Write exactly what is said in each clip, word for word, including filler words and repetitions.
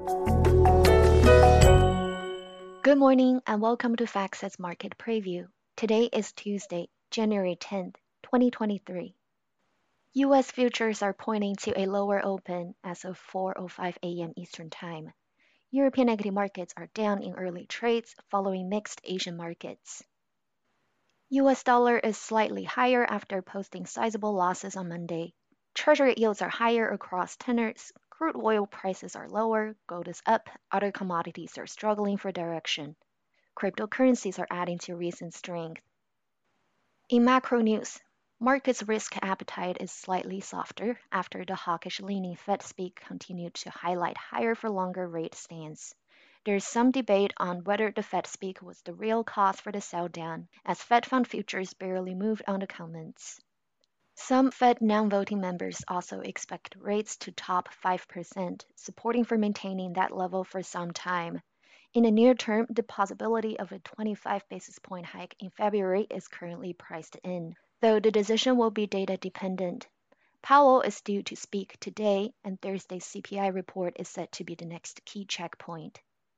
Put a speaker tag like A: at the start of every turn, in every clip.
A: Good morning and welcome to FactSet's Market Preview. Today is Tuesday, January tenth, twenty twenty-three. U S futures are pointing to a lower open as of four oh five a m Eastern Time. European equity markets are down in early trades following mixed Asian markets. U S dollar is slightly higher after posting sizable losses on Monday. Treasury yields are higher across tenors, crude oil prices are lower, gold is up, other commodities are struggling for direction. Cryptocurrencies are adding to recent strength. In macro news, markets' risk appetite is slightly softer after the hawkish-leaning Fed speak continued to highlight higher for longer rate stance. There is some debate on whether the Fed speak was the real cause for the sell-down, as Fed fund futures barely moved on the comments. Some Fed non-voting members also expect rates to top five percent, supporting for maintaining that level for some time. In the near term, the possibility of a twenty-five basis point hike in February is currently priced in, though the decision will be data dependent. Powell is due to speak today, and Thursday's C P I report is set to be the next key checkpoint.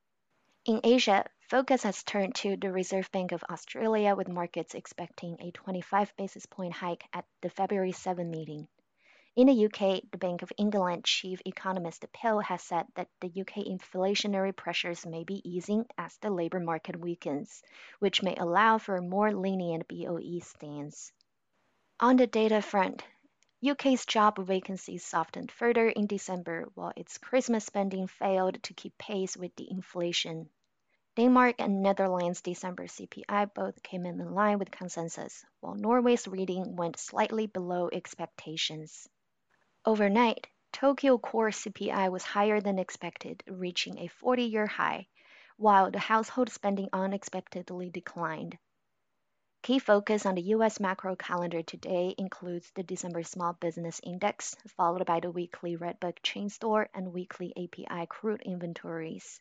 A: In Asia, focus has turned to the Reserve Bank of Australia, with markets expecting a twenty-five basis point hike at the February seventh meeting. In the U K, the Bank of England chief economist Pell has said that the U K inflationary pressures may be easing as the labour market weakens, which may allow for a more lenient B O E stance. On the data front, U K's job vacancies softened further in December, while its Christmas spending failed to keep pace with the inflation. Denmark and Netherlands' December C P I both came in line with consensus, while Norway's reading went slightly below expectations. Overnight, Tokyo core C P I was higher than expected, reaching a forty-year high, while the household spending unexpectedly declined. Key focus on the U S macro calendar today includes the December Small Business Index, followed by the weekly Redbook chain store and weekly A P I crude inventories.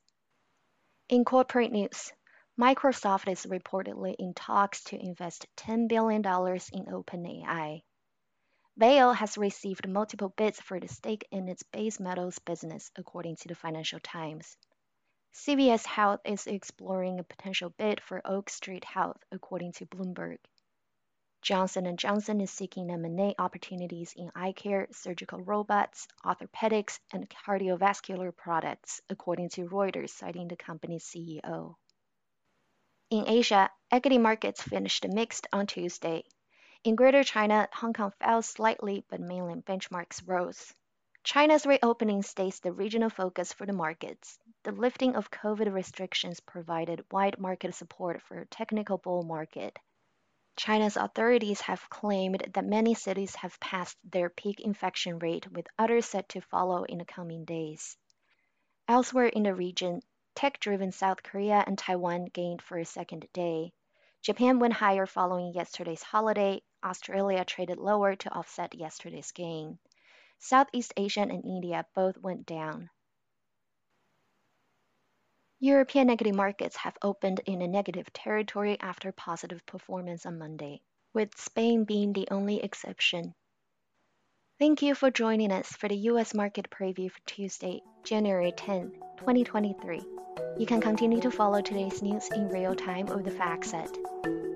A: In corporate news, Microsoft is reportedly in talks to invest ten billion dollars in OpenAI. Vail has received multiple bids for the stake in its base metals business, according to the Financial Times. C V S Health is exploring a potential bid for Oak Street Health, according to Bloomberg. Johnson and Johnson is seeking M and A opportunities in eye care, surgical robots, orthopedics, and cardiovascular products, according to Reuters, citing the company's C E O. In Asia, equity markets finished mixed on Tuesday. In Greater China, Hong Kong fell slightly, but mainland benchmarks rose. China's reopening stays the regional focus for the markets. The lifting of COVID restrictions provided wide market support for a technical bull market. China's authorities have claimed that many cities have passed their peak infection rate, with others set to follow in the coming days. Elsewhere in the region, tech-driven South Korea and Taiwan gained for a second day. Japan went higher following yesterday's holiday. Australia traded lower to offset yesterday's gain. Southeast Asia and India both went down. European equity markets have opened in a negative territory after positive performance on Monday, with Spain being the only exception. Thank you for joining us for the U S Market Preview for Tuesday, January tenth, twenty twenty-three. You can continue to follow today's news in real time over the FactSet.